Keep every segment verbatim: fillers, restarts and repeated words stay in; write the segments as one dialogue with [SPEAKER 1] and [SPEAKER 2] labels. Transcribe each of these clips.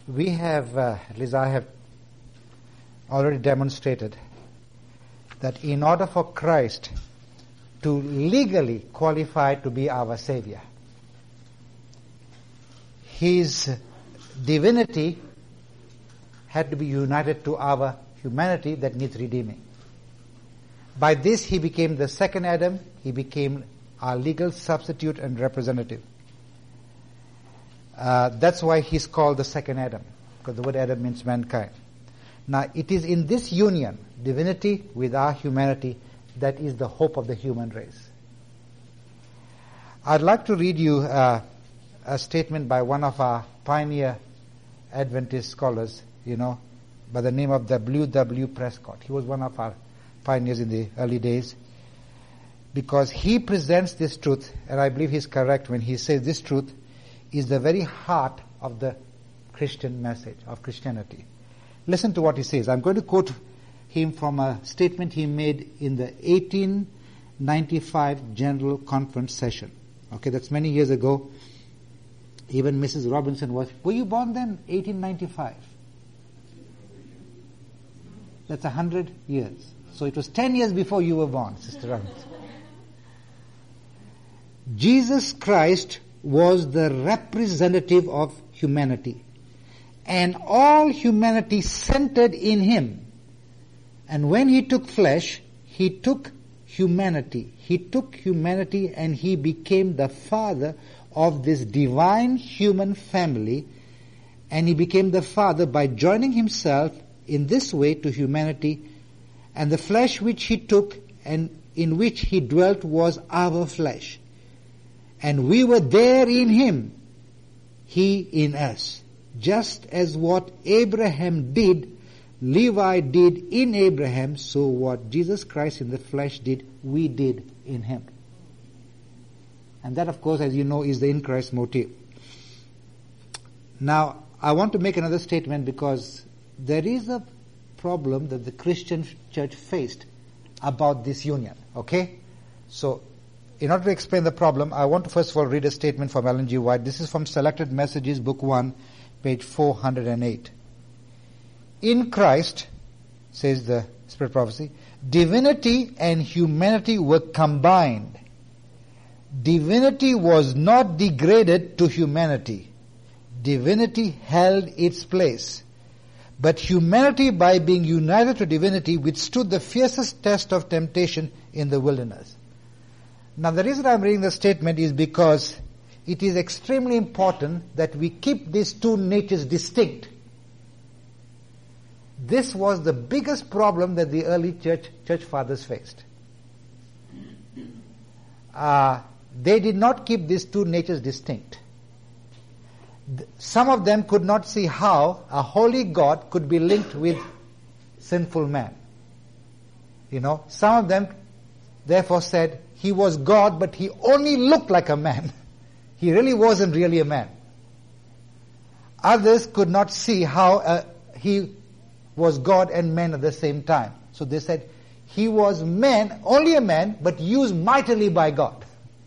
[SPEAKER 1] we have, uh, at least I have already demonstrated that in order for Christ to legally qualify to be our Savior, His divinity had to be united to our humanity that needs redeeming. By this He became the second Adam. He became our legal substitute and representative. Uh, that's why He's called the second Adam, because the word Adam means mankind. Now, it is in this union, divinity with our humanity, that is the hope of the human race. I'd like to read you uh, a statement by one of our pioneer Adventist scholars, you know, by the name of W W Prescott. He was one of our pioneers in the early days, because he presents this truth, and I believe he's correct when he says this truth is the very heart of the Christian message, of Christianity. Listen to what he says. I'm going to quote him from a statement he made in the eighteen ninety-five General Conference session. Okay, that's many years ago. Even Missus Robinson was, were you born then? eighteen ninety-five. That's a hundred years. So it was ten years before you were born, Sister Robinson. Jesus Christ was the representative of humanity, and all humanity centered in Him. And when He took flesh, He took humanity. He took humanity and He became the Father of this divine human family, and He became the Father by joining Himself in this way to humanity, and the flesh which He took and in which He dwelt was our flesh. And we were there in Him, He in us. Just as what Abraham did, Levi did in Abraham, so what Jesus Christ in the flesh did, we did in Him. And that, of course, as you know, is the in Christ motive. Now, I want to make another statement, because there is a problem that the Christian church faced about this union. Okay? So, in order to explain the problem, I want to first of all read a statement from Ellen G. White. This is from Selected Messages, Book one, page four hundred eight. In Christ, says the Spirit Prophecy, divinity and humanity were combined. Divinity was not degraded to humanity. Divinity held its place. But humanity, by being united to divinity, withstood the fiercest test of temptation in the wilderness. Now, the reason I'm reading the statement is because it is extremely important that we keep these two natures distinct. This was the biggest problem that the early church, church fathers faced. Uh, they did not keep these two natures distinct. Some of them could not see how a holy God could be linked with sinful man. You know, some of them therefore said He was God, but He only looked like a man. He really wasn't really a man. Others could not see how uh, He was God and man at the same time. So they said He was man, only a man, but used mightily by God.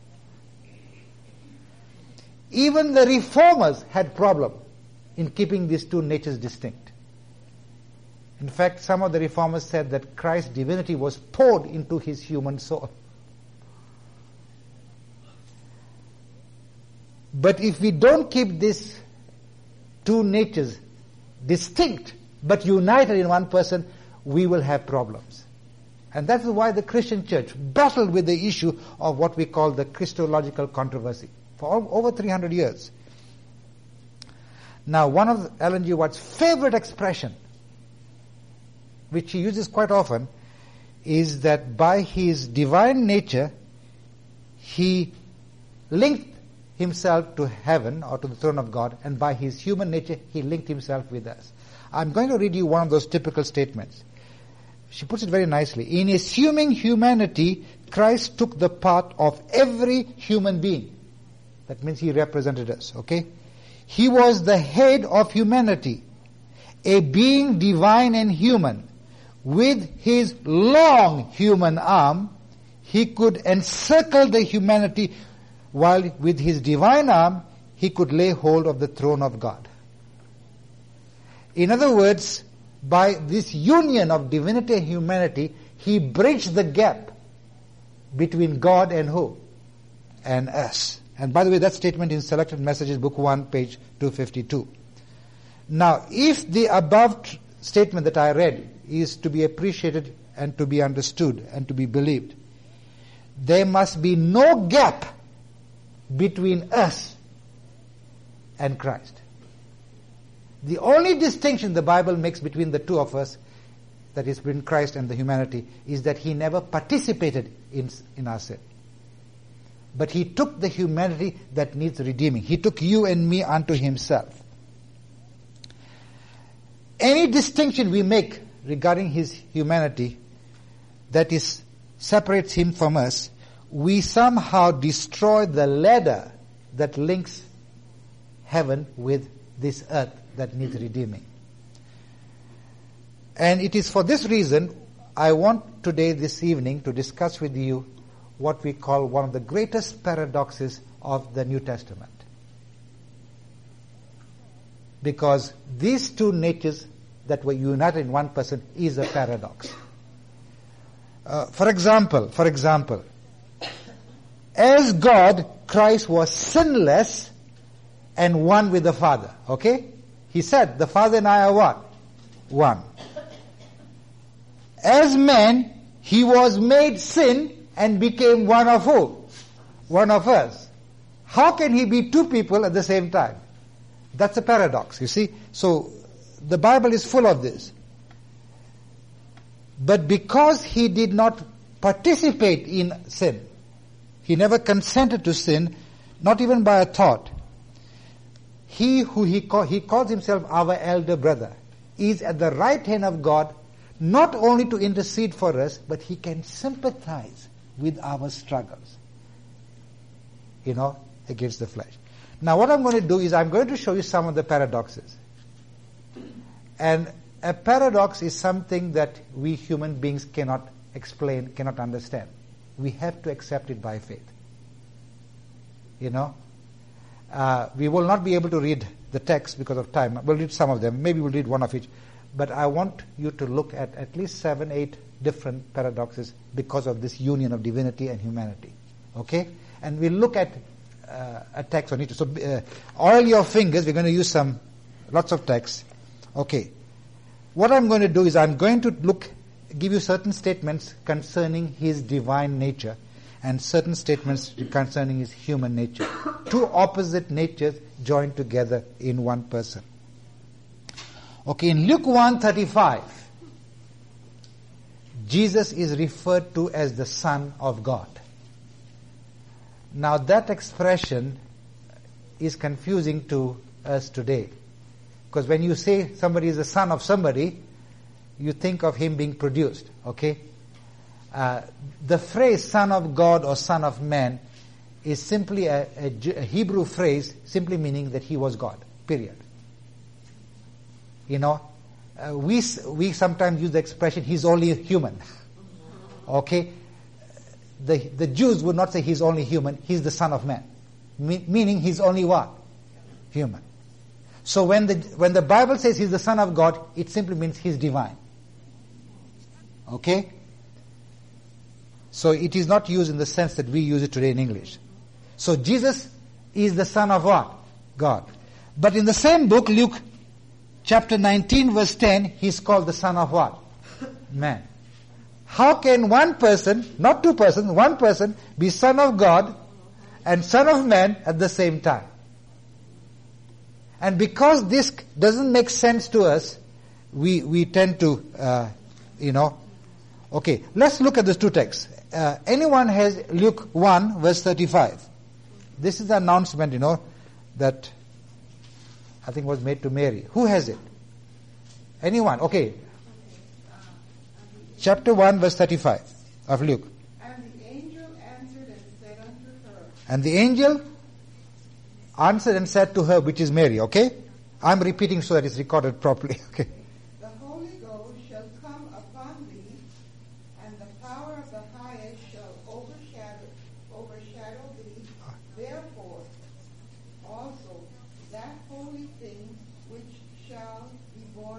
[SPEAKER 1] Even the reformers had problem in keeping these two natures distinct. In fact, some of the reformers said that Christ's divinity was poured into His human soul. But if we don't keep these two natures distinct but united in one person, we will have problems. And that is why the Christian church battled with the issue of what we call the Christological controversy for over three hundred years. Now, one of Ellen G. White's favorite expression, which he uses quite often, is that by His divine nature, He linked Himself to heaven or to the throne of God, and by His human nature, He linked Himself with us. I'm going to read you one of those typical statements. She puts it very nicely. In assuming humanity, Christ took the part of every human being. That means He represented us, okay? He was the head of humanity, a being divine and human. With His long human arm, He could encircle the humanity, while with His divine arm, He could lay hold of the throne of God. In other words, by this union of divinity and humanity, he bridged the gap between God and who? And us. And by the way, that statement in Selected Messages, Book one, page two fifty-two. Now, if the above tr- statement that I read is to be appreciated and to be understood and to be believed, there must be no gap between us and Christ. The only distinction the Bible makes between the two of us, that is between Christ and the humanity, is that he never participated in, in our sin. But he took the humanity that needs redeeming. He took you and me unto himself. Any distinction we make regarding his humanity that is separates him from us, we somehow destroy the ladder that links heaven with this earth that needs redeeming. And it is for this reason I want today, this evening, to discuss with you what we call one of the greatest paradoxes of the New Testament. Because these two natures that were united in one person is a paradox. Uh, for example, for example, as God, Christ was sinless and one with the Father. Okay? He said, the Father and I are what? One. As man, he was made sin and became one of who? One of us. How can he be two people at the same time? That's a paradox, you see. So, the Bible is full of this. But because he did not participate in sin, he never consented to sin, not even by a thought. He who he, call, he calls himself our elder brother is at the right hand of God, not only to intercede for us, but he can sympathize with our struggles, you know, against the flesh. Now what I'm going to do is I'm going to show you some of the paradoxes. And a paradox is something that we human beings cannot explain, cannot understand. We have to accept it by faith. You know? Uh, we will not be able to read the text because of time. We'll read some of them. Maybe we'll read one of each. But I want you to look at at least seven, eight different paradoxes because of this union of divinity and humanity. Okay? And we'll look at uh, a text on each. So uh, oil your fingers. We're going to use some, lots of text. Okay. What I'm going to do is I'm going to look, give you certain statements concerning his divine nature and certain statements concerning his human nature. Two opposite natures joined together in one person. Okay, in Luke one thirty-five, Jesus is referred to as the Son of God. Now that expression is confusing to us today. Because when you say somebody is the son of somebody, you think of him being produced, okay? Uh, the phrase son of God or son of man is simply a, a, a Hebrew phrase simply meaning that he was God, period. You know, uh, we, we sometimes use the expression he's only human, okay? The, the Jews would not say he's only human, he's the son of man. Me- meaning he's only what? Human. So when the when the Bible says he's the Son of God, it simply means he's divine. Okay? So it is not used in the sense that we use it today in English. So Jesus is the Son of what? God. But in the same book, Luke chapter nineteen verse ten, he's called the Son of what? Man. How can one person, not two persons, one person be Son of God and Son of Man at the same time? And because this doesn't make sense to us, we we tend to, uh, you know, okay, let's look at these two texts. Uh, anyone has Luke one verse thirty-five? This is the announcement, you know, that I think was made to Mary. Who has it? Anyone? Okay. Chapter one verse thirty-five of Luke.
[SPEAKER 2] And the angel answered and said unto her.
[SPEAKER 1] And the angel answered and said to her, which is Mary, okay? I'm repeating so that it's recorded properly, okay?
[SPEAKER 2] The Holy Ghost shall come upon thee, and the power of the highest shall overshadow, overshadow thee. Therefore, also, that holy thing which shall be born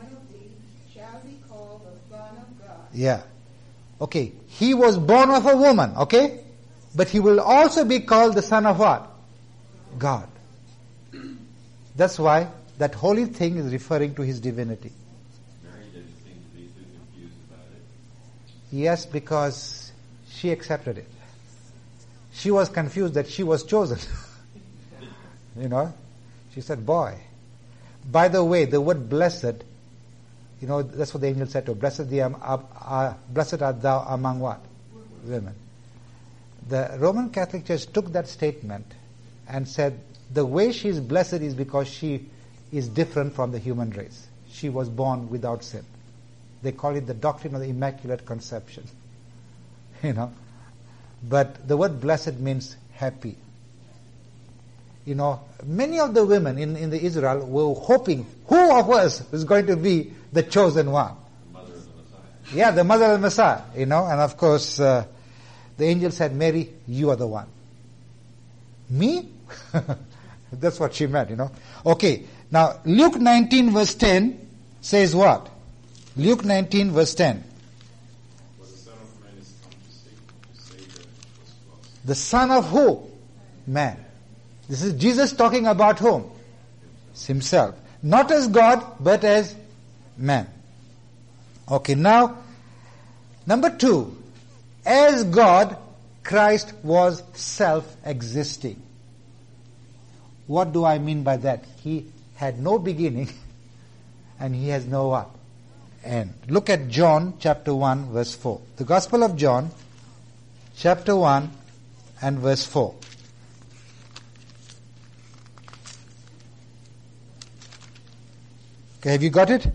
[SPEAKER 2] shall be called the Son of God.
[SPEAKER 1] Yeah. Okay. He was born of a woman, okay? But he will also be called the Son of what? God. That's why that holy thing is referring to his divinity.
[SPEAKER 3] Mary didn't seem to be too confused about it.
[SPEAKER 1] Yes, because she accepted it. She was confused that she was chosen. You know? She said, boy. By the way, the word blessed, you know, that's what the angel said to her. Blessed, thee, um, uh, uh, blessed art thou among what? Women. The Roman Catholic Church took that statement and said, the way she is blessed is because she is different from the human race. She was born without sin. They call it the doctrine of the Immaculate Conception. You know. But the word blessed means happy. You know, many of the women in, in the Israel were hoping, who of us is going to be the chosen one?
[SPEAKER 3] The mother of the Messiah.
[SPEAKER 1] Yeah, the mother of the Messiah, you know, and of course, uh, the angel said, Mary, you are the one. Me? That's what she meant, you know. Okay, now Luke nineteen verse ten says what? Luke nineteen verse ten.
[SPEAKER 3] For the Son of Man is come to seek to save that which was lost.
[SPEAKER 1] The Son of who? Man. This is Jesus talking about whom? Himself. Not as God, but as man. Okay, now, number two. As God, Christ was self-existing. What do I mean by that? He had no beginning and he has no what? End. Look at John chapter one verse four. The Gospel of John chapter one and verse four. Okay, have you got it?
[SPEAKER 2] In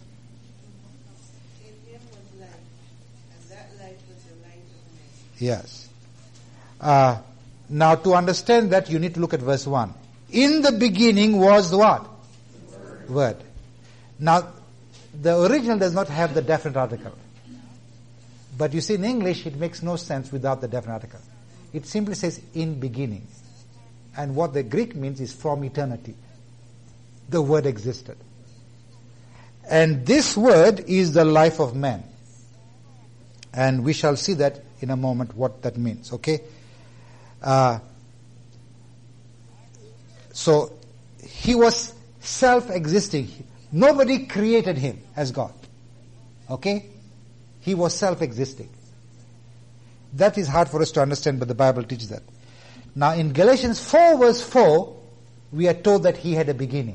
[SPEAKER 2] him was life, and that life was the light of men.
[SPEAKER 1] Yes. Uh, now to understand that you need to look at verse one. In the beginning was what? Word. Word. Now, the original does not have the definite article. But you see in English it makes no sense without the definite article. It simply says in beginning. And what the Greek means is from eternity. The Word existed. And this Word is the life of man. And we shall see that in a moment what that means, okay? Uh, so, he was self-existing. Nobody created him as God. Okay? He was self-existing. That is hard for us to understand, but the Bible teaches that. Now in Galatians four verse four, we are told that he had a beginning.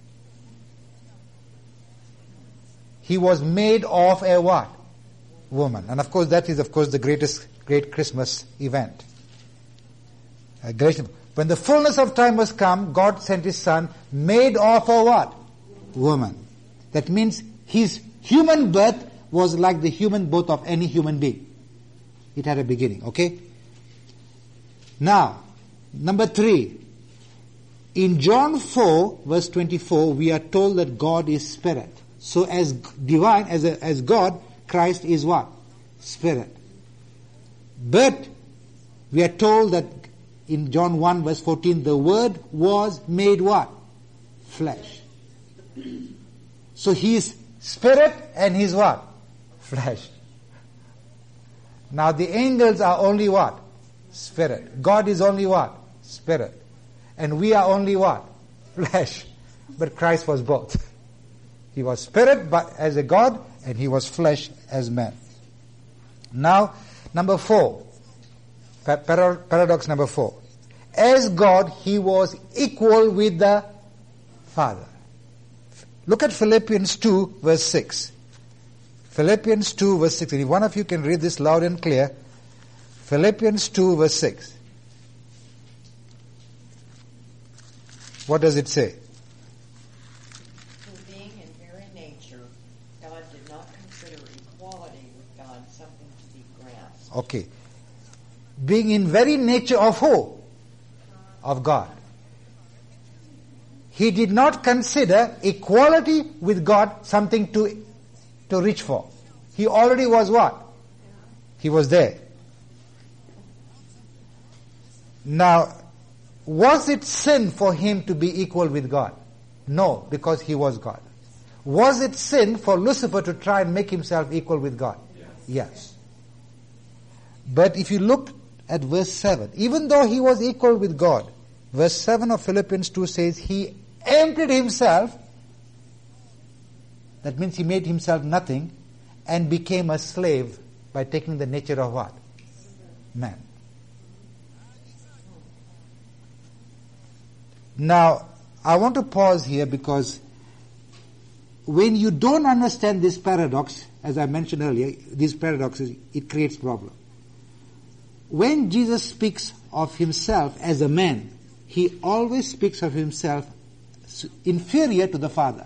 [SPEAKER 1] He was made of a what? Woman. And of course that is of course the greatest, great Christmas event. Uh, Galatians, when the fullness of time was come, God sent his Son, made of a what? Woman. That means his human birth was like the human birth of any human being. It had a beginning, okay? Now, number three. In John four, verse twenty-four, we are told that God is Spirit. So as divine, as, a, as God, Christ is what? Spirit. But we are told that in John one, verse fourteen, the Word was made what? Flesh. So he is Spirit and he is what? Flesh. Now the angels are only what? Spirit. God is only what? Spirit. And we are only what? Flesh. But Christ was both. He was Spirit but as a God, and he was flesh as man. Now, number four. Paradox number four. As God, he was equal with the Father. Look at Philippians two, verse six. Philippians two, verse six. And if one of you can read this loud and clear. Philippians two, verse six. What does it say?
[SPEAKER 4] Who being in very nature, God did not consider equality with God something to be grasped.
[SPEAKER 1] Okay. Being in very nature of who? Of God. He did not consider equality with God something to, to reach for. He already was what? He was there. Now, was it sin for him to be equal with God? No, because he was God. Was it sin for Lucifer to try and make himself equal with God?
[SPEAKER 3] Yes.
[SPEAKER 1] Yes. But if you look at verse seven, even though he was equal with God, verse seven of Philippians two says he emptied himself, that means he made himself nothing, and became a slave by taking the nature of what? Man. Now, I want to pause here because when you don't understand this paradox, as I mentioned earlier, these paradoxes, it creates problem. When Jesus speaks of himself as a man, he always speaks of himself inferior to the Father.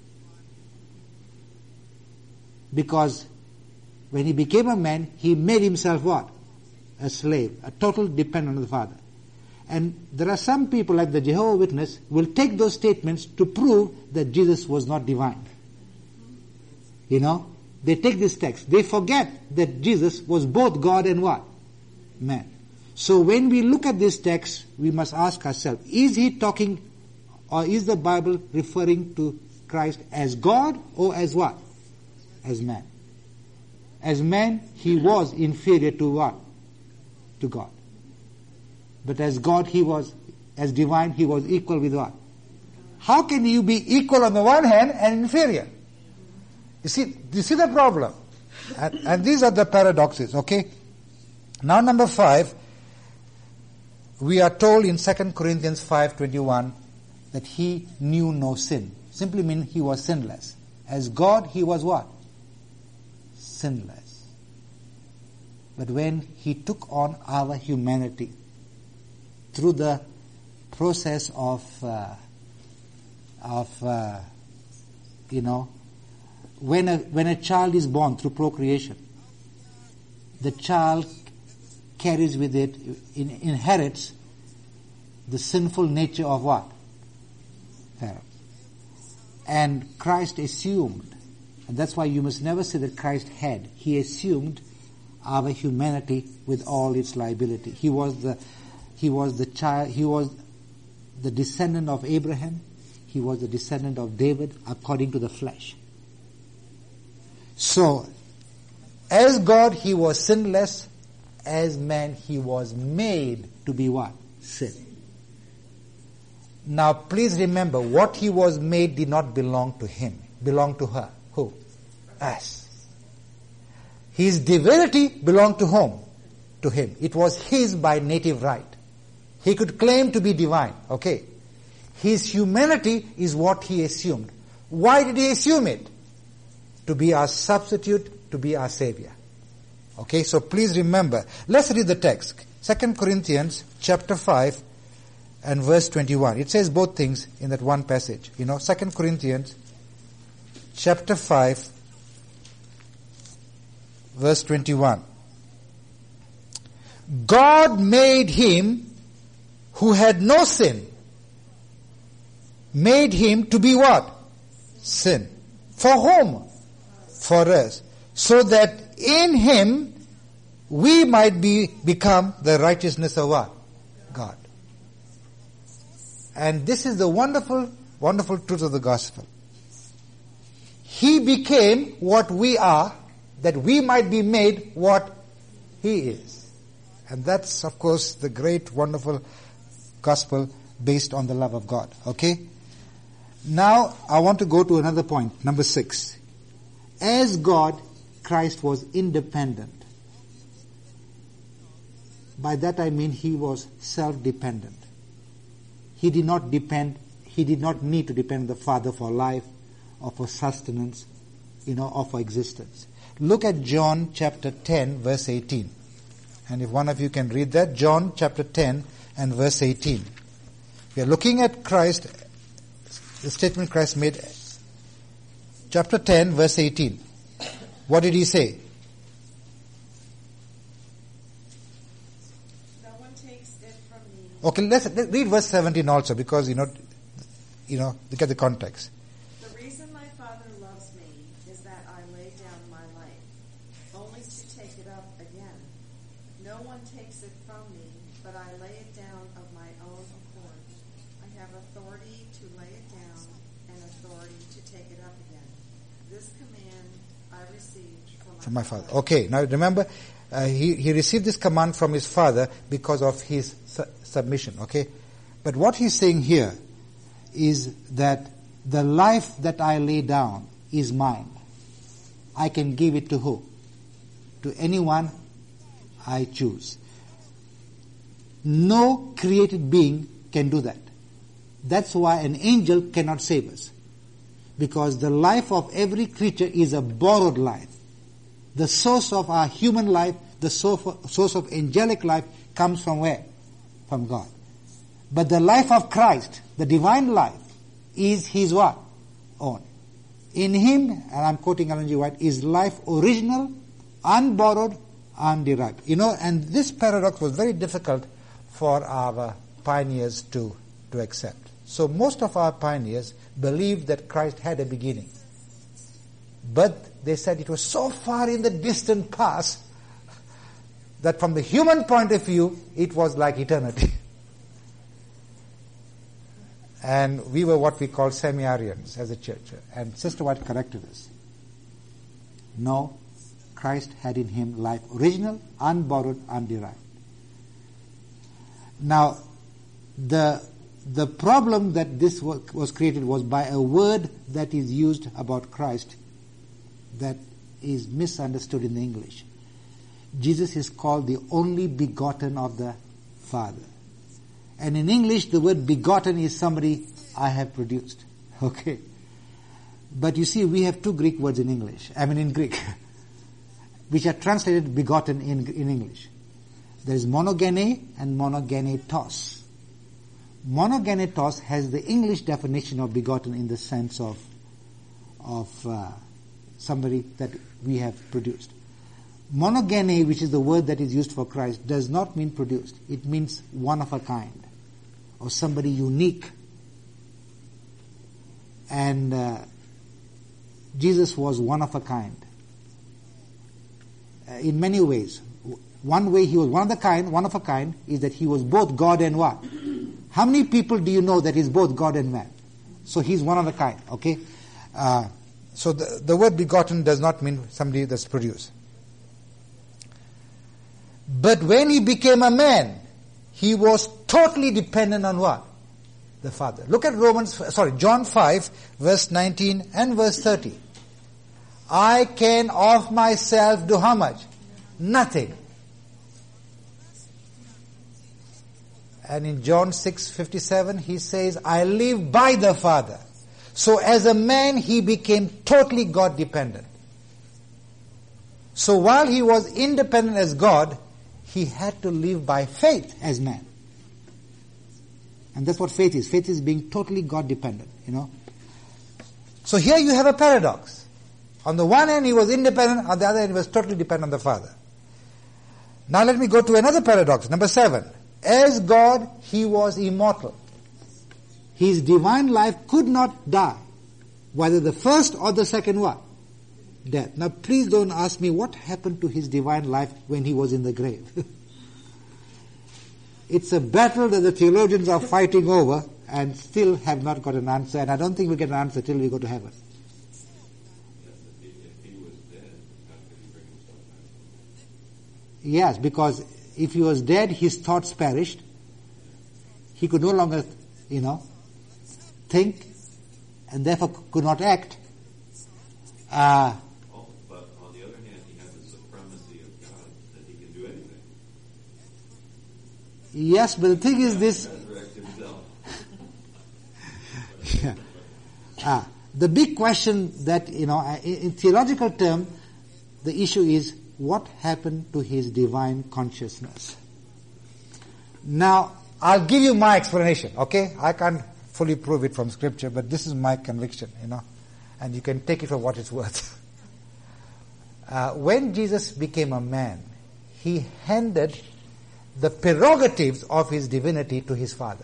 [SPEAKER 1] Because when he became a man, he made himself what? A slave, a total dependent on the Father. And there are some people like the Jehovah's Witness will take those statements to prove that Jesus was not divine. You know, they take this text. They forget that Jesus was both God and what? Man. So when we look at this text, we must ask ourselves, is he talking or is the Bible referring to Christ as God or as what? As man. As man, he was inferior to what? To God. But as God, he was, as divine, he was equal with what? How can you be equal on the one hand and inferior? You see, you see the problem? And, and these are the paradoxes, okay? Now number five, we are told in Second Corinthians five twenty-one that he knew no sin. Simply means he was sinless. As God, he was what? Sinless. But when he took on our humanity, through the process of, uh, of uh, you know, when a, when a child is born through procreation, the child carries with it, in, inherits the sinful nature of what? Pharaoh. And Christ assumed, and that's why you must never say that Christ had. He assumed our humanity with all its liability. He was the He was the child, he was the descendant of Abraham. He was the descendant of David according to the flesh. So, as God, he was sinless. As man, he was made to be what? Sin. Now, please remember, what he was made did not belong to him. Belonged to her. Who? Us. His divinity belonged to whom? To him. It was his by native right. He could claim to be divine, okay. His humanity is what he assumed. Why did he assume it? To be our substitute, to be our savior. Okay, so please remember. Let's read the text. Second Corinthians chapter five and verse twenty-one. It says both things in that one passage. You know, Second Corinthians chapter five verse twenty-one. God made him who had no sin, made him to be what? Sin. For whom? For us. So that in him we might be become the righteousness of what? God. And this is the wonderful, wonderful truth of the gospel. He became what we are, that we might be made what he is. And that's, of course, the great, wonderful gospel based on the love of God. Okay? Now, I want to go to another point, number six. As God, Christ was independent. By that I mean he was self-dependent. He did not depend, he did not need to depend on the Father for life or for sustenance, you know, or for existence. Look at John chapter ten, verse eighteen. And if one of you can read that, John chapter ten and verse eighteen. We are looking at Christ, the statement Christ made. Chapter ten, verse eighteen. What did he say?
[SPEAKER 5] No one takes it from me.
[SPEAKER 1] Okay, let's read verse seventeen also, because, you know, you know, look at the context.
[SPEAKER 5] The reason my Father loves me is that I lay down my life, only to take it up again. No one takes it from me, but I lay it down of my own accord. I have authority to lay it down, and authority to take it up again. This command I received from my,
[SPEAKER 1] From my father. Okay, now remember, uh, he, he received this command from his father because of his su- submission, okay? But what he's saying here is that the life that I lay down is mine. I can give it to who? To anyone I choose. No created being can do that. That's why an angel cannot save us. Because the life of every creature is a borrowed life. The source of our human life, the source of angelic life comes from where? From God. But the life of Christ, the divine life, is His what? Own. In Him, and I'm quoting Ellen G. White, is life original, unborrowed, underived. You know, and this paradox was very difficult for our pioneers to, to accept. So most of our pioneers believed that Christ had a beginning. But they said it was so far in the distant past that from the human point of view, it was like eternity. And we were what we call semi-Aryans as a church. And Sister White corrected us. No, Christ had in Him life original, unborrowed, underived. Now, the the problem that this was created was by a word that is used about Christ that is misunderstood in the English. Jesus is called the only begotten of the Father. And in English, the word begotten is somebody I have produced. Okay. But you see, we have two Greek words in English, I mean in Greek, which are translated begotten in, in English. There is monogene and monogenetos. Monogenetos has the English definition of begotten in the sense of, of uh, somebody that we have produced. Monogene, which is the word that is used for Christ, does not mean produced. It means one of a kind, or somebody unique. And uh, Jesus was one of a kind. Uh, in many ways. One way he was one of the kind, one of a kind, is that he was both God and what? How many people do you know that is both God and man? So he's one of a kind, okay? Uh, so the, the word begotten does not mean somebody that's produced. But when he became a man, he was totally dependent on what? The Father. Look at Romans, sorry, John five, verse nineteen and verse thirty. I can of myself do how much? Nothing. And in John six fifty-seven, he says, I live by the Father. So as a man, he became totally God dependent. So while he was independent as God, he had to live by faith as man. And that's what faith is. Faith is being totally God dependent, you know. So here you have a paradox. On the one hand, he was independent. On the other hand, he was totally dependent on the Father. Now let me go to another paradox. Number seven. As God, he was immortal. His divine life could not die. Whether the first or the second what? Death. Now please don't ask me what happened to his divine life when he was in the grave. It's a battle that the theologians are fighting over and still have not got an answer, and I don't think we'll get an answer till we go to heaven. Yes, because if he was dead, his thoughts perished. He could no longer, you know, think, and therefore could not act. Uh,
[SPEAKER 3] oh, but on the other hand, he has the supremacy of God, that he can do anything.
[SPEAKER 1] Yes, but the thing is this. yeah. Ah, the big question that, you know, in theological term, the issue is, what happened to his divine consciousness? Now, I'll give you my explanation, okay? I can't fully prove it from scripture, but this is my conviction, you know, and you can take it for what it's worth. uh, when Jesus became a man, he handed the prerogatives of his divinity to his Father.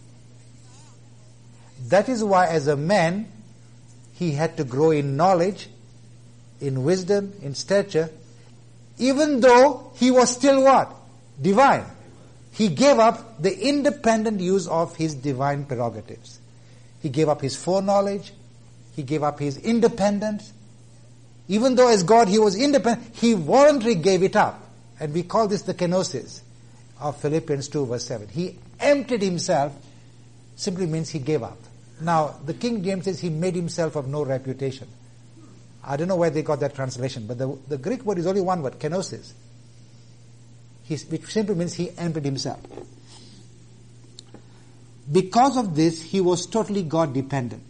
[SPEAKER 1] That is why as a man, he had to grow in knowledge, in wisdom, in stature, even though he was still what? Divine. He gave up the independent use of his divine prerogatives. He gave up his foreknowledge. He gave up his independence. Even though as God he was independent, he voluntarily gave it up. And we call this the kenosis of Philippians two verse seven. He emptied himself, simply means he gave up. Now, the King James says he made himself of no reputation. I don't know where they got that translation, but the, the Greek word is only one word, kenosis. He, which simply means he emptied himself. Because of this, he was totally God dependent.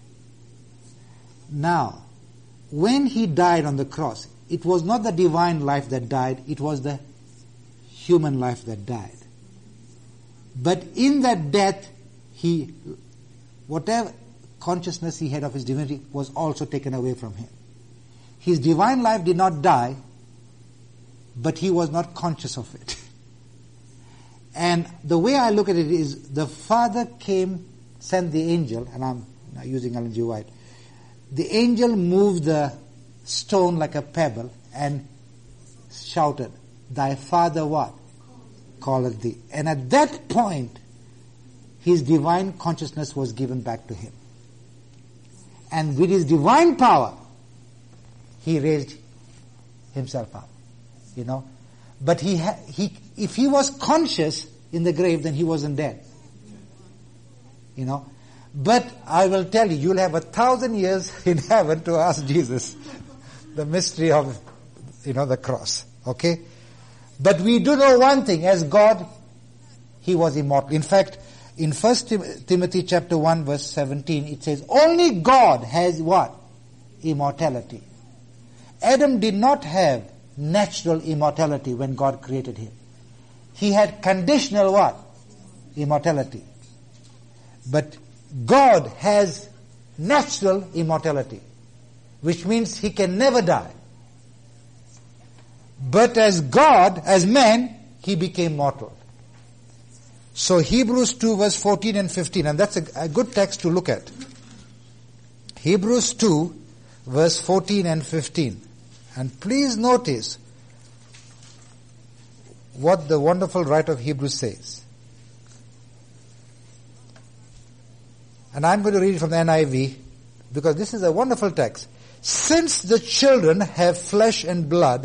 [SPEAKER 1] Now, when he died on the cross, it was not the divine life that died, it was the human life that died. But in that death, he, whatever consciousness he had of his divinity was also taken away from him. His divine life did not die, but he was not conscious of it. And the way I look at it is, the Father came, sent the angel, and I'm now using Ellen G. White. The angel moved the stone like a pebble and shouted, "Thy Father what? Calleth thee." And at that point, his divine consciousness was given back to him. And with his divine power, he raised himself up. You know, but he ha- he if he was conscious in the grave, then he wasn't dead. You know, but I will tell you, you'll have a thousand years in heaven to ask Jesus the mystery of, you know, the cross. Okay, but we do know one thing: as God, he was immortal. In fact, in First Timothy chapter one verse seventeen, it says, "Only God has what? Immortality." Adam did not have natural immortality when God created him. He had conditional what? Immortality. But God has natural immortality, which means he can never die. But as God, as man, he became mortal. So Hebrews two verse fourteen and fifteen, and that's a, a good text to look at. Hebrews two verse fourteen and fifteen. And please notice what the wonderful writer of Hebrews says. And I'm going to read it from the N I V because this is a wonderful text. "Since the children have flesh and blood,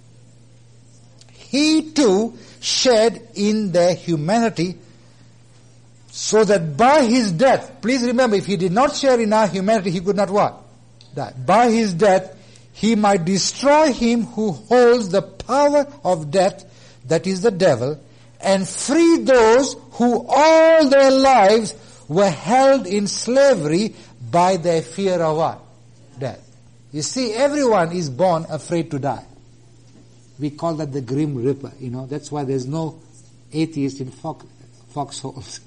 [SPEAKER 1] he too shared in their humanity, so that by his death," please remember, if he did not share in our humanity, he could not what? Die. "By his death, he might destroy him who holds the power of death, that is the devil, and free those who all their lives were held in slavery by their fear of what? Death." You see, everyone is born afraid to die. We call that the Grim Reaper, you know. That's why there's no atheist in fox, foxholes.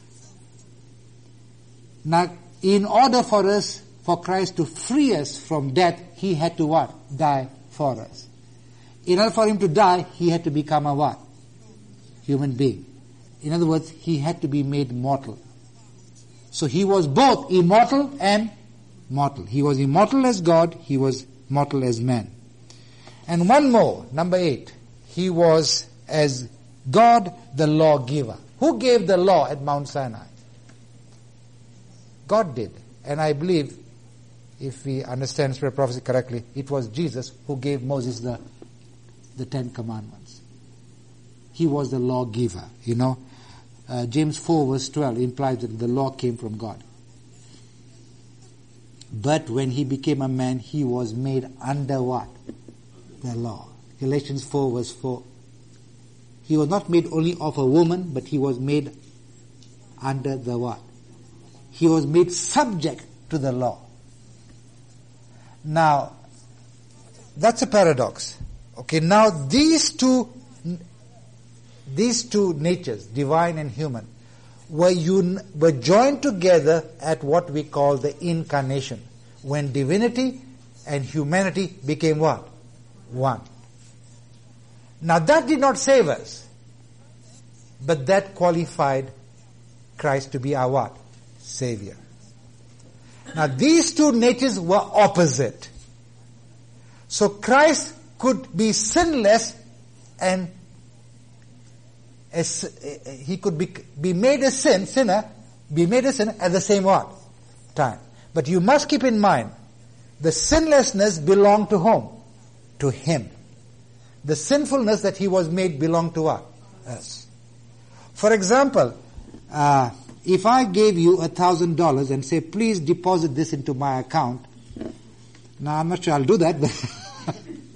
[SPEAKER 1] Now, in order for us, for Christ to free us from death, he had to what? Die for us. In order for him to die, he had to become a what? Human being. In other words, he had to be made mortal. So he was both immortal and mortal. He was immortal as God, he was mortal as man. And one more, number eight. He was as God the lawgiver. Who gave the law at Mount Sinai? God did. And I believe, if we understand Spirit prophecy correctly, it was Jesus who gave Moses the, the Ten Commandments. He was the lawgiver, you know. Uh, James four verse twelve implies that the law came from God. But when he became a man, he was made under what? The law. Galatians four verse four. He was not made only of a woman, but he was made under the what? He was made subject to the law. Now, that's a paradox. Okay, now these two, these two natures, divine and human, were un, were joined together at what we call the incarnation, when divinity and humanity became what? One. Now that did not save us, but that qualified Christ to be our what? Savior. Now these two natures were opposite. So Christ could be sinless and as, he could be, be made a sin, sinner, be made a sinner at the same what? time. But you must keep in mind, the sinlessness belonged to whom? To him. The sinfulness that he was made belonged to what? Us. For example, uh, if I gave you a thousand dollars and say, please deposit this into my account. Now I'm not sure I'll do that, but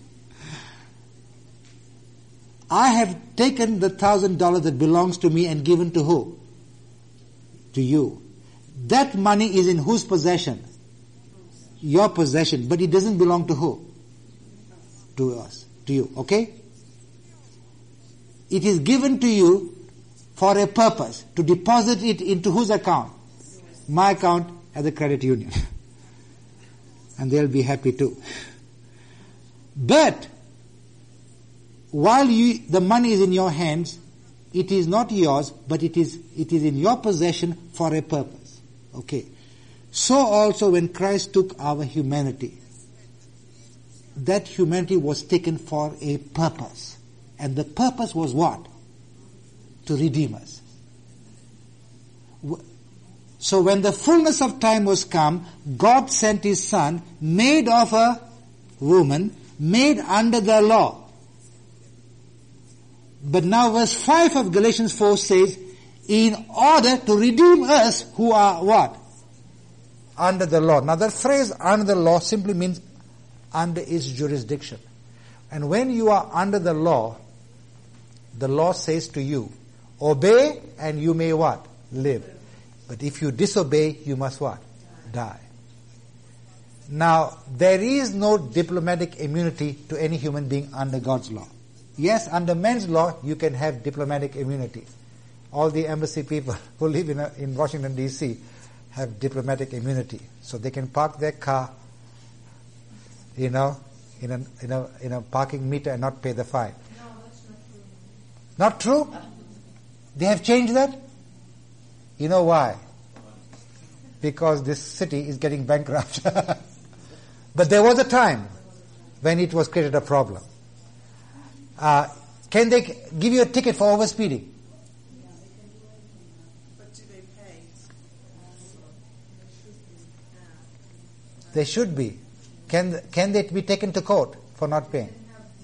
[SPEAKER 1] I have taken the thousand dollars that belongs to me and given to who? To you. That money is in whose possession? Your possession, but it doesn't belong to who? To us, to you, okay? It is given to you for a purpose, to deposit it into whose account? My account at the credit union. And they'll be happy too. But, while you, the money is in your hands, it is not yours, but it is, it is in your possession for a purpose. Okay. So also when Christ took our humanity, that humanity was taken for a purpose. And the purpose was what? To redeem us. So when the fullness of time was come, God sent His Son, made of a woman, made under the law. But now verse five of Galatians four says, in order to redeem us who are what? Under the law. Now that phrase under the law simply means under its jurisdiction. And when you are under the law, the law says to you, obey and you may what? Live. But if you disobey, you must what? Die. Now, there is no diplomatic immunity to any human being under God's law. Yes, under man's law, you can have diplomatic immunity. All the embassy people who live in, a, in Washington, D C have diplomatic immunity. So they can park their car, you know, in a, in a, in a parking meter and not pay the fine.
[SPEAKER 2] No, that's not true.
[SPEAKER 1] Not true? They have changed that? You know why? Because this city is getting bankrupt. But there was a time when it was created a problem. Uh, can they give you a ticket for overspeeding?
[SPEAKER 5] But do they pay?
[SPEAKER 1] They should be. Can can they be taken to court for not paying?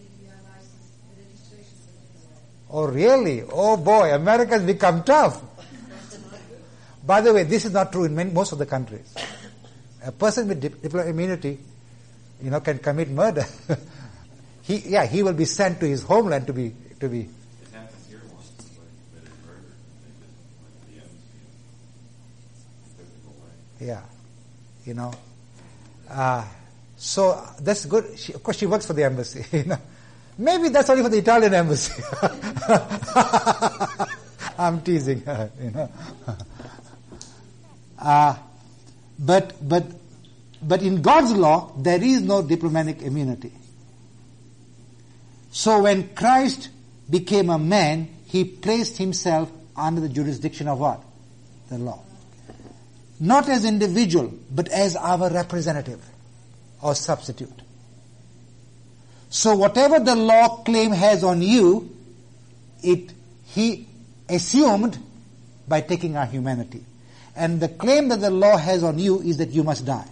[SPEAKER 1] Oh really? Oh boy, America's become tough. By the way, this is not true in many, most of the countries. A person with dip, diplomatic immunity, you know, can commit murder. he, yeah, he will be sent to his homeland to be to be.
[SPEAKER 3] It happens here once, like committed murder. They did like the physical way.
[SPEAKER 1] Yeah, you know. Uh, so that's good. She, of course, she works for the embassy. You know, maybe that's only for the Italian embassy. I'm teasing her. You know. Uh, but but but in God's law there is no diplomatic immunity. So when Christ became a man, He placed Himself under the jurisdiction of what? The law. Not as individual, but as our representative or substitute. So whatever the law claim has on you, it He assumed by taking our humanity. And the claim that the law has on you is that you must die.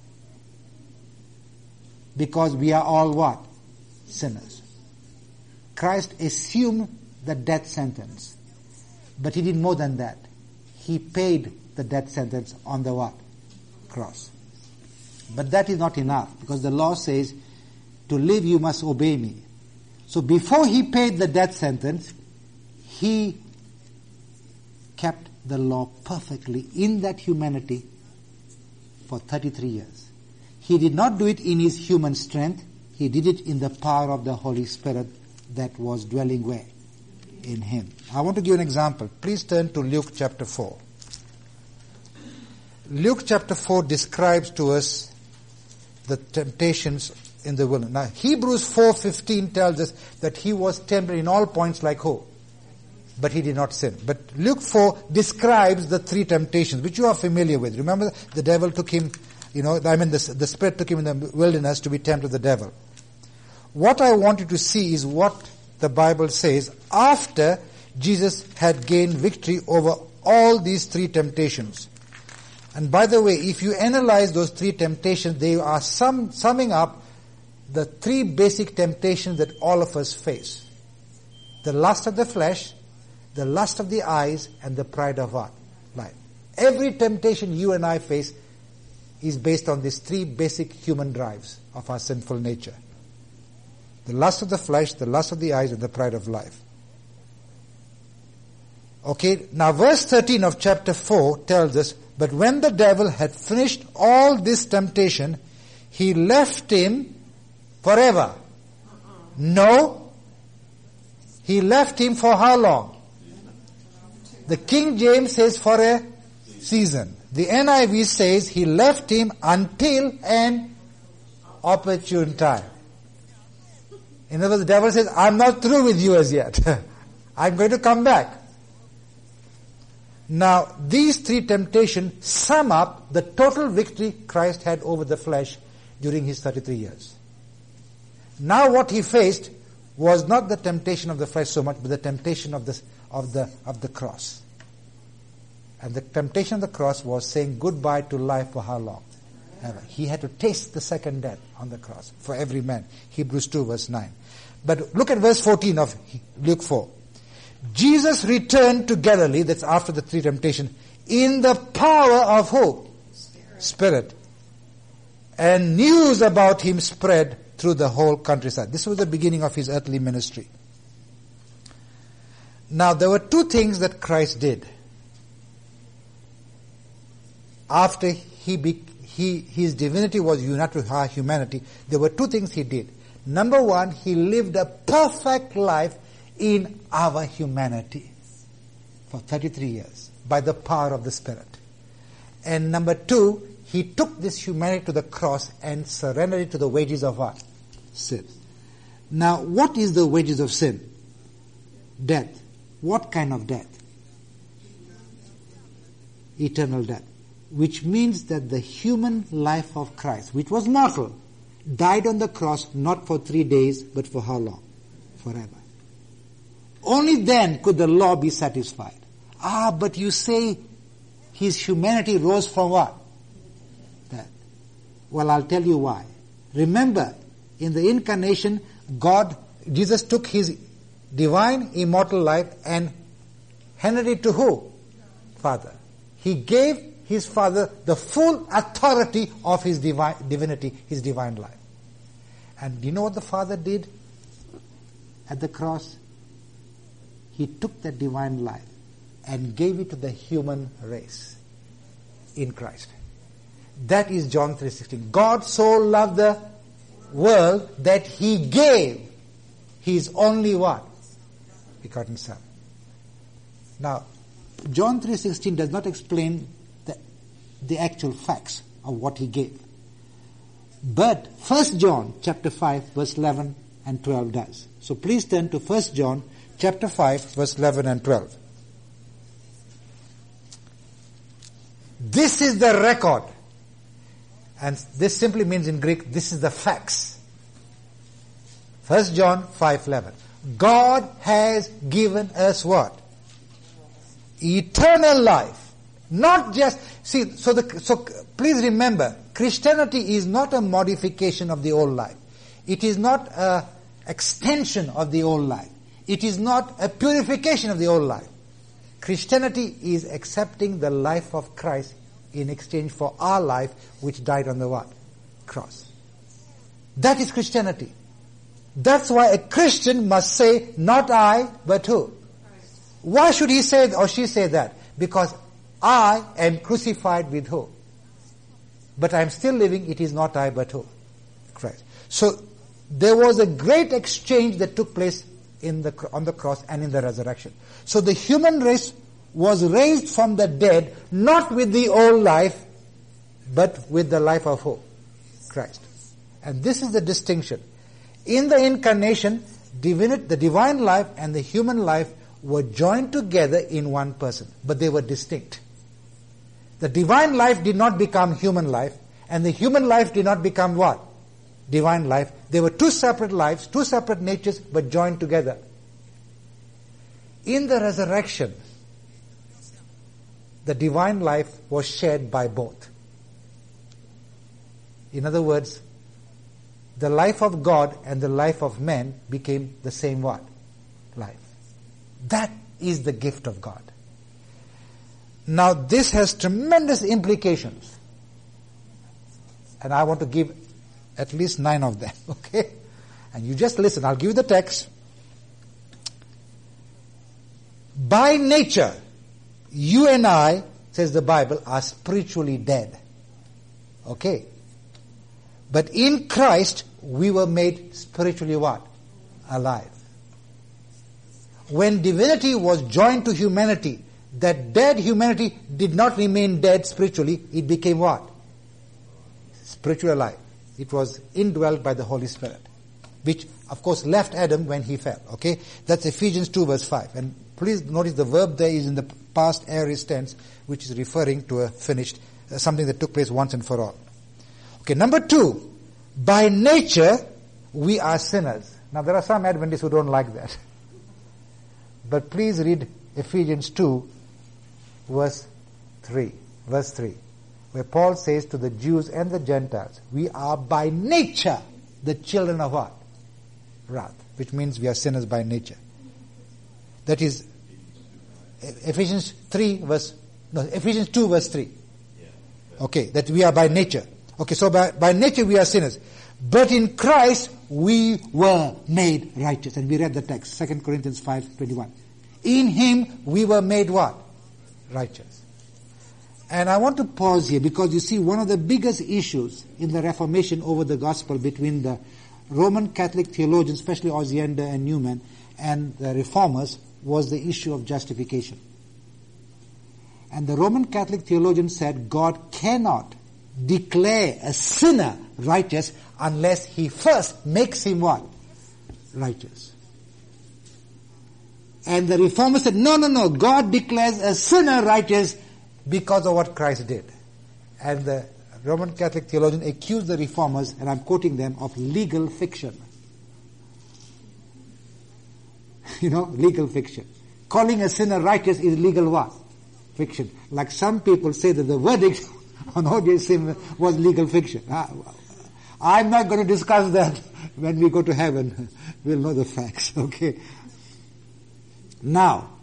[SPEAKER 1] Because we are all what? Sinners. Christ assumed the death sentence. But He did more than that. He paid the death sentence on the what? Cross. But that is not enough, because the law says, to live you must obey me. So before He paid the death sentence, He kept the law perfectly in that humanity for thirty-three years. He did not do it in His human strength. He did it in the power of the Holy Spirit that was dwelling where? In Him. I want to give an example. Please turn to Luke chapter four. Luke chapter four describes to us the temptations in the wilderness. Now, Hebrews four fifteen tells us that He was tempted in all points like who? But He did not sin. But Luke four describes the three temptations, which you are familiar with. Remember, the devil took Him, you know, I mean the, the Spirit took Him in the wilderness to be tempted of the devil. What I want you to see is what the Bible says after Jesus had gained victory over all these three temptations. And by the way, if you analyze those three temptations, they are sum, summing up the three basic temptations that all of us face. The lust of the flesh, the lust of the eyes, and the pride of what? Life. Every temptation you and I face is based on these three basic human drives of our sinful nature. The lust of the flesh, the lust of the eyes, and the pride of life. Okay, now verse thirteen of chapter four tells us, but when the devil had finished all this temptation, he left him forever. No. He left him for how long? The King James says for a season. The N I V says he left him until an opportune time. In other words, the devil says, I'm not through with you as yet. I'm going to come back. Now, these three temptations sum up the total victory Christ had over the flesh during his thirty-three years. Now what he faced was not the temptation of the flesh so much, but the temptation of the, of the, of the cross. And the temptation of the cross was saying goodbye to life for how long? Ever. He had to taste the second death on the cross for every man. Hebrews two verse nine. But look at verse fourteen of Luke four. Jesus returned to Galilee, that's after the three temptations, in the power of who? Spirit. Spirit. And news about him spread through the whole countryside. This was the beginning of his earthly ministry. Now there were two things that Christ did. After he, be, he his divinity was united with our humanity, there were two things he did. Number one, he lived a perfect life in our humanity for thirty-three years by the power of the Spirit. And number two, he took this humanity to the cross and surrendered it to the wages of what? Sin. Now, what is the wages of sin? Death. What kind of death? Eternal death. Which means that the human life of Christ, which was mortal, died on the cross not for three days, but for how long? Forever. Only then could the law be satisfied. Ah, but you say his humanity rose from what? Death. Well, I'll tell you why. Remember, in the incarnation, God, Jesus took his divine, immortal life and handed it to who? Father. He gave his Father the full authority of his divine, divinity, his divine life. And do you know what the Father did at the cross? He took that divine life and gave it to the human race in Christ. That is John three sixteen. God so loved the world that he gave his only what? Begotten Son. Now, John three sixteen does not explain the, the actual facts of what he gave. But First John chapter five verse eleven and twelve does. So please turn to First John chapter five verse eleven and twelve. This is the record. And this simply means in Greek, this is the facts. First John five eleven. God has given us what? Eternal life. Not just, see, so the, so please remember, Christianity is not a modification of the old life. It is not a extension of the old life. It is not a purification of the old life. Christianity is accepting the life of Christ in exchange for our life, which died on the what? Cross. That is Christianity. That's why a Christian must say, not I, but who? Christ. Why should he say or she say that? Because I am crucified with who? But I am still living, it is not I, but who? Christ. So, there was a great exchange that took place in the, on the cross and in the resurrection. So the human race was raised from the dead, not with the old life, but with the life of who? Christ. And this is the distinction. In the incarnation, the divine life and the human life were joined together in one person, but they were distinct. The divine life did not become human life, and the human life did not become what? Divine life. They were two separate lives, two separate natures, but joined together. In the resurrection, the divine life was shared by both. In other words, the life of God and the life of man became the same what? Life. That is the gift of God. Now this has tremendous implications. And I want to give at least nine of them, okay? And you just listen. I'll give you the text. By nature, you and I, says the Bible, are spiritually dead. Okay? But in Christ, we were made spiritually what? Alive. When divinity was joined to humanity, that dead humanity did not remain dead spiritually. It became what? Spiritually alive. It was indwelt by the Holy Spirit, which of course left Adam when he fell. Okay? That's Ephesians two verse five. And please notice the verb there is in the past aorist tense, which is referring to a finished, uh, something that took place once and for all. Okay, number two, by nature, we are sinners. Now there are some Adventists who don't like that. But please read Ephesians two, verse three, verse three, where Paul says to the Jews and the Gentiles, we are by nature the children of what? Wrath, which means we are sinners by nature. That is Ephesians three verse, no, Ephesians two verse three. Okay, that we are by nature. Okay, so by, by nature we are sinners. But in Christ we were made righteous. And we read the text, Second Corinthians five twenty-one. In Him we were made what? Righteous. And I want to pause here because you see one of the biggest issues in the Reformation over the gospel between the Roman Catholic theologians, especially Osiander and Newman, and the Reformers was the issue of justification. And the Roman Catholic theologian said God cannot declare a sinner righteous unless He first makes him what? Righteous. And the Reformers said, no, no, no, God declares a sinner righteous because of what Christ did. And the Roman Catholic theologian accused the Reformers, and I'm quoting them, of legal fiction. You know, legal fiction. Calling a sinner righteous is legal what? Fiction. Like some people say that the verdict on O J Simpson was legal fiction. I'm not going to discuss that when we go to heaven. We'll know the facts, okay? Now,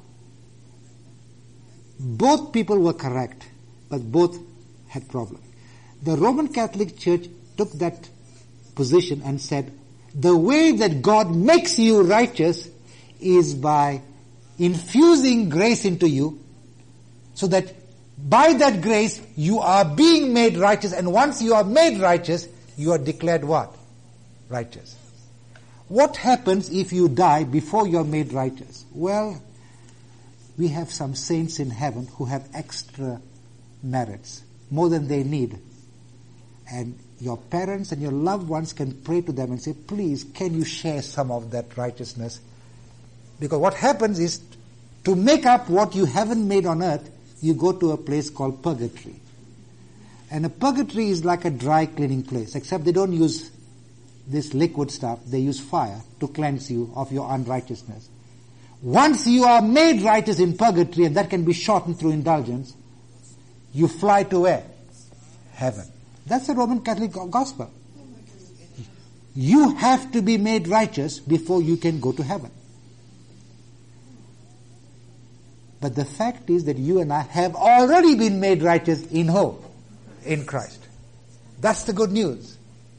[SPEAKER 1] both people were correct, but both had problems. The Roman Catholic Church took that position and said, the way that God makes you righteous is by infusing grace into you, so that by that grace you are being made righteous, and once you are made righteous, you are declared what? Righteous. What happens if you die before you are made righteous? Well, we have some saints in heaven who have extra merits, more than they need. And your parents and your loved ones can pray to them and say, please, can you share some of that righteousness? Because what happens is, to make up what you haven't made on earth, you go to a place called purgatory. And a purgatory is like a dry cleaning place, except they don't use this liquid stuff, they use fire to cleanse you of your unrighteousness. Once you are made righteous in purgatory, and that can be shortened through indulgence, you fly to where? Heaven. That's the Roman Catholic gospel. You have to be made righteous before you can go to heaven. But the fact is that you and I have already been made righteous in hope, in Christ. That's the good news.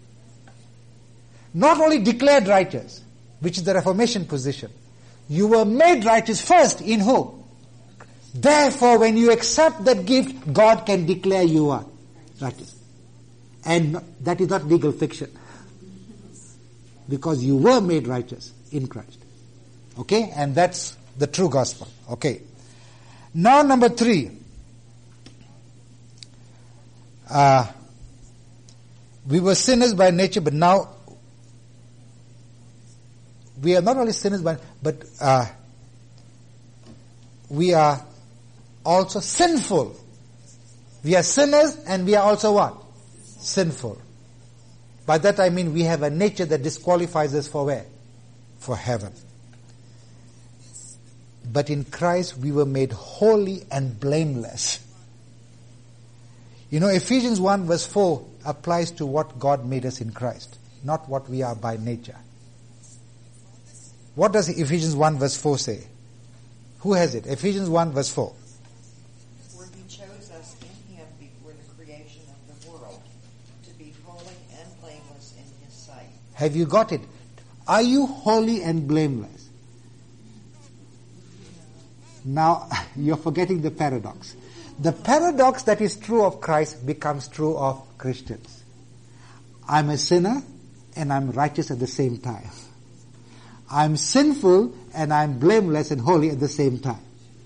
[SPEAKER 1] Not only declared righteous, which is the Reformation position, you were made righteous first in hope. Therefore, when you accept that gift, God can declare you are righteous. And that is not legal fiction. Because you were made righteous in Christ. Okay? And that's the true gospel. Okay. Now number three. Uh, we were sinners by nature, but now we are not only sinners, by, but uh, we are also sinful. We are sinners and we are also what? Sinful. By that I mean we have a nature that disqualifies us for where? For heaven. But in Christ we were made holy and blameless. You know, Ephesians one verse four applies to what God made us in Christ, not what we are by nature. What does Ephesians one verse four say? Who has it? Ephesians one verse four.
[SPEAKER 4] For he chose us in him before the creation of the world to be holy and blameless in his sight.
[SPEAKER 1] Have you got it? Are you holy and blameless? Now, you're forgetting the paradox. The paradox that is true of Christ becomes true of Christians. I'm a sinner and I'm righteous at the same time. I'm sinful and I'm blameless and holy at the same time.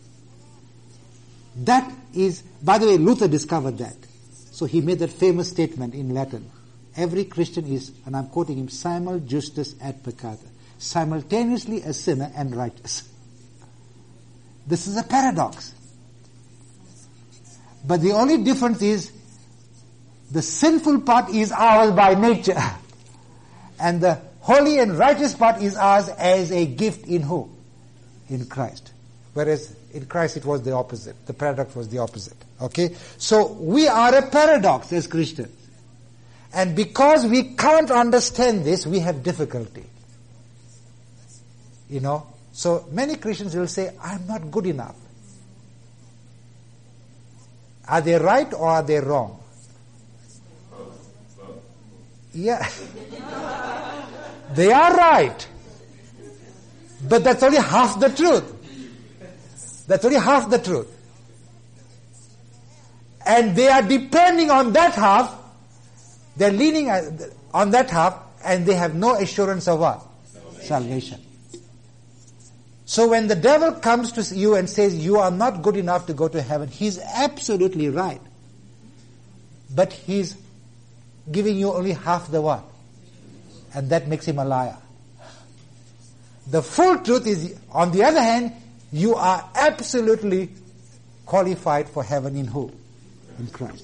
[SPEAKER 1] That is, by the way, Luther discovered that. So he made that famous statement in Latin. Every Christian is, and I'm quoting him, simul justus et peccata. Simultaneously a sinner and righteous. This is a paradox. But the only difference is the sinful part is ours by nature. And the holy and righteous part is ours as a gift in who? In Christ. Whereas in Christ it was the opposite. The paradox was the opposite. Okay? So we are a paradox as Christians. And because we can't understand this, we have difficulty. You know? So many Christians will say, I'm not good enough. Are they right or are they wrong? Yeah. They are right. But that's only half the truth. That's only half the truth. And they are depending on that half. They're leaning on that half and they have no assurance of what? Salvation. Salvation. So when the devil comes to you and says you are not good enough to go to heaven, he's absolutely right. But he's giving you only half the one. And that makes him a liar. The full truth is, on the other hand, you are absolutely qualified for heaven in who? In Christ.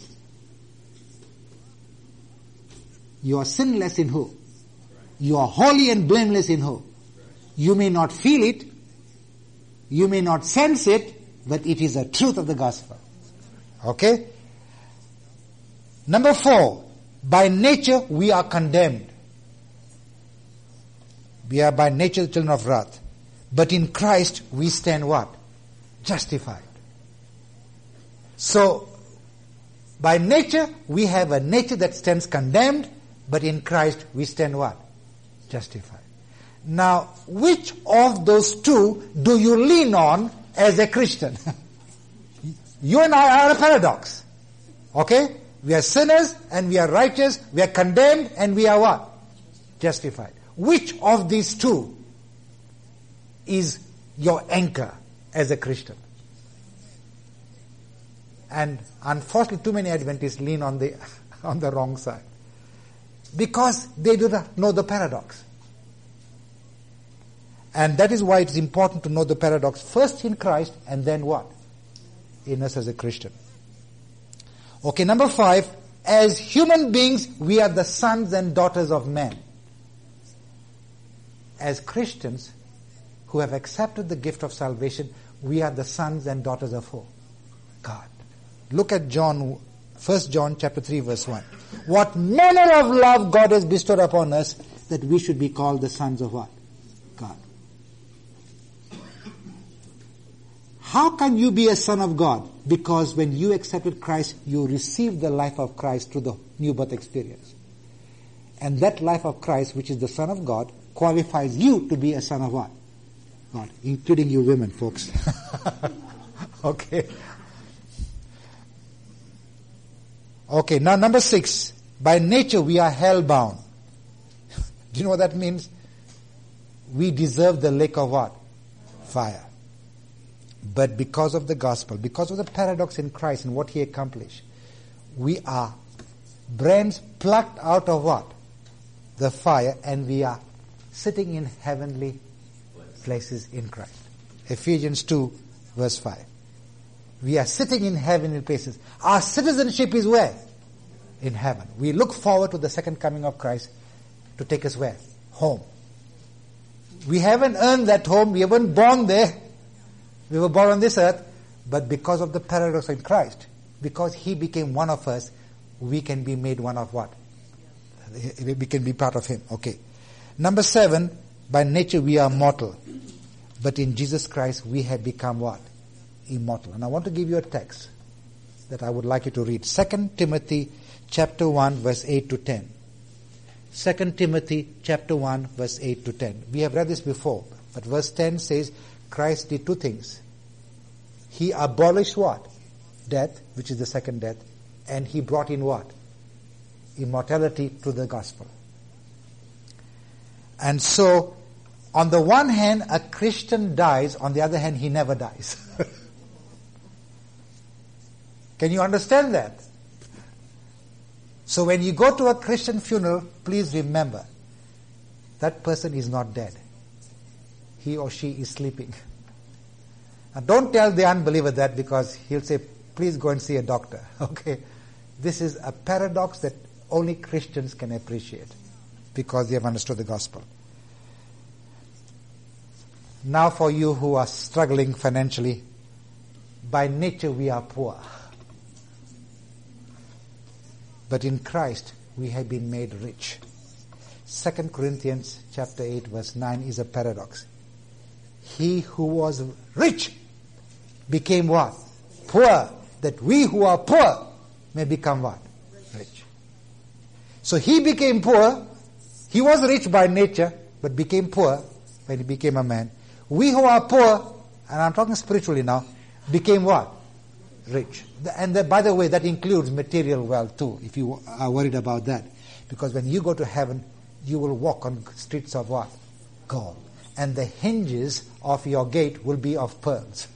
[SPEAKER 1] You are sinless in who? You are holy and blameless in who? You may not feel it, you may not sense it, but it is a truth of the gospel. Okay? Number four, by nature we are condemned. We are by nature the children of wrath. But in Christ we stand what? Justified. So, by nature we have a nature that stands condemned, but in Christ we stand what? Justified. Now, which of those two do you lean on as a Christian? You and I are a paradox. Okay? We are sinners and we are righteous, we are condemned and we are what? Justified. Which of these two is your anchor as a Christian? And unfortunately too many Adventists lean on the on the wrong side. Because they do not know the paradox. And that is why it's important to know the paradox first in Christ and then what? In us as a Christian. Okay, number five, as human beings, we are the sons and daughters of men. As Christians who have accepted the gift of salvation, we are the sons and daughters of who? God. Look at John, First John chapter three verse one. What manner of love God has bestowed upon us that we should be called the sons of what? God. How can you be a son of God? Because when you accepted Christ, you received the life of Christ through the new birth experience. And that life of Christ, which is the Son of God, qualifies you to be a son of what? God. Including you women, folks. Okay. Okay, now number six. By nature we are hell-bound. Do you know what that means? We deserve the lake of what? Fire. But because of the gospel, because of the paradox in Christ and what He accomplished, we are brands plucked out of what? The fire, and we are sitting in heavenly places in Christ. Ephesians two verse five. We are sitting in heavenly places. Our citizenship is where? In heaven. We look forward to the second coming of Christ to take us where? Home. We haven't earned that home. We weren't born there. We were born on this earth. But because of the paradox in Christ, because he became one of us, we can be made one of what? We can be part of him. Okay. Number seven, by nature we are mortal. But in Jesus Christ we have become what? Immortal. And I want to give you a text that I would like you to read. Second Timothy chapter one verse eight to ten. Second Timothy chapter one verse eight to ten. We have read this before, but verse ten says Christ did two things. He abolished what? Death, which is the second death, and he brought in what? Immortality to the gospel. And so, on the one hand, a Christian dies, on the other hand, he never dies. Can you understand that? So when you go to a Christian funeral, please remember, that person is not dead. He or she is sleeping. Now don't tell the unbeliever that, because he'll say, please go and see a doctor. Okay? This is a paradox that only Christians can appreciate, because they have understood the gospel. Now for you who are struggling financially, by nature we are poor. But in Christ we have been made rich. Second Corinthians chapter eight verse nine is a paradox. He who was rich became what? Poor, that we who are poor may become what? Rich. So he became poor. He was rich by nature, but became poor when he became a man. We who are poor, and I'm talking spiritually now, became what? Rich. And that, by the way, that includes material wealth too, if you are worried about that. Because when you go to heaven, you will walk on streets of what? Gold. And the hinges of your gate will be of pearls.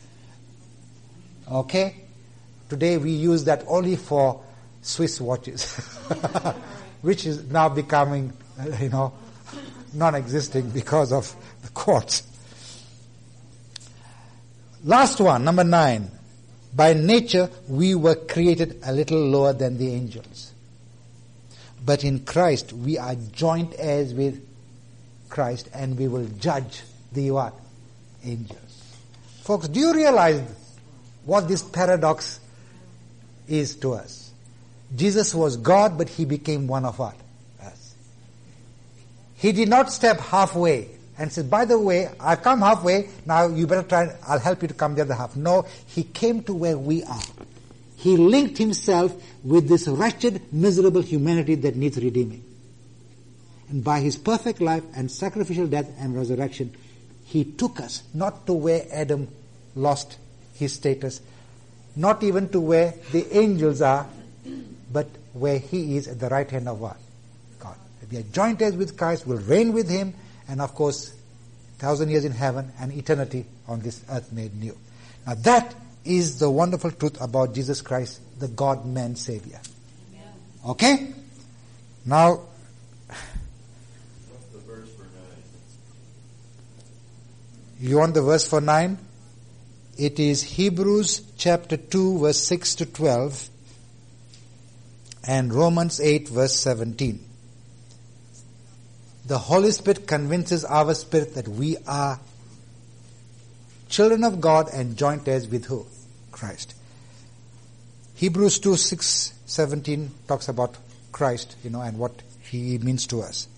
[SPEAKER 1] Okay? Today we use that only for Swiss watches, which is now becoming, you know, non-existing because of the quartz. Last one, number nine. By nature, we were created a little lower than the angels. But in Christ, we are joint heirs with Christ, and we will judge the what? Angels. Folks, do you realize what this paradox is to us? Jesus was God, but he became one of what? Us. He did not step halfway and said, by the way, I've come halfway, now you better try, I'll help you to come the other half. No, he came to where we are. He linked himself with this wretched, miserable humanity that needs redeeming. And by his perfect life and sacrificial death and resurrection, he took us not to where Adam lost his status, not even to where the angels are, but where he is at the right hand of what? God. We are joint heirs with Christ, will reign with him, and of course, thousand years in heaven and eternity on this earth made new. Now that is the wonderful truth about Jesus Christ, the God-man Savior. Amen. Okay? Now,
[SPEAKER 3] what's the verse for nine?
[SPEAKER 1] You want the verse for nine? It is Hebrews chapter two verse six to twelve and Romans eight verse seventeen. The Holy Spirit convinces our spirit that we are children of God and joint heirs with who? Christ. Hebrews two, six, seventeen talks about Christ, you know, and what he means to us.